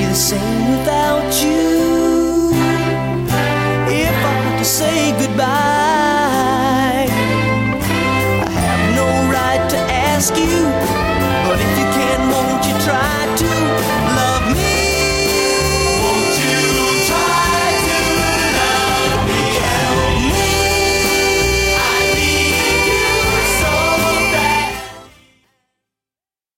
the same without you. If I have to say goodbye,